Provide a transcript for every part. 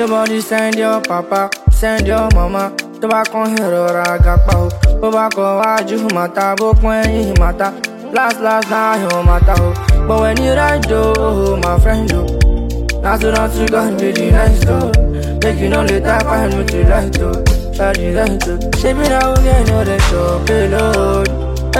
Everybody send your papa, send your mama. To back on hero raga pao. Go back on waju mata, book when you mata. Last now you mata ho. But when you ride though, my friend though. Now to not to go be the nice though. Make you know later find what you like though. Shawty like though. Shape it out again, you're the top. Alone.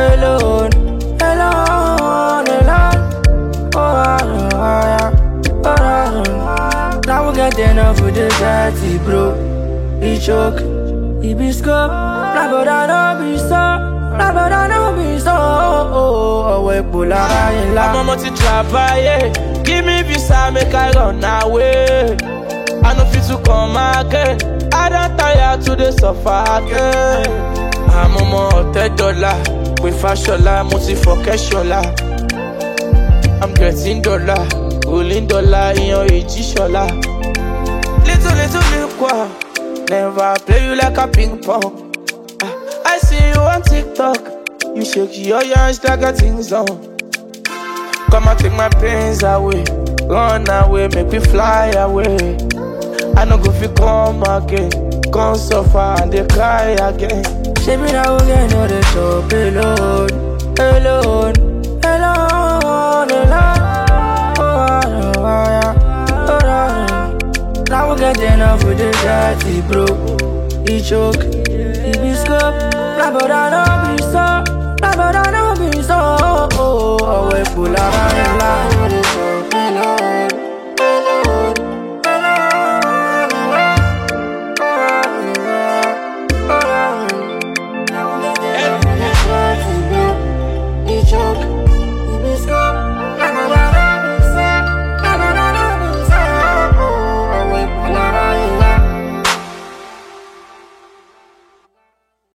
Now we get enough with the dirty bro. He choke, he be scope. Nah but I know be so. We pull out in la. I'm a multi-travailler. Give me visa, make I run away. I know fit to come again. I don't tire to the suffer again. I'm a $10. We fashion la, multi for cash la. I'm getting dollar, rolling dollar in your shola. Little quoi. Never play you like a ping pong. I see you on TikTok. You shake your hands like a thing's on. Come and take my pains away. Run away, make me fly away. I know go fi come again. Come suffer and they cry again. Shape it out again, you're the top. Alone. Now we get enough with the dirty bro. He choke, he be scope. Nah but I know be so. We pull out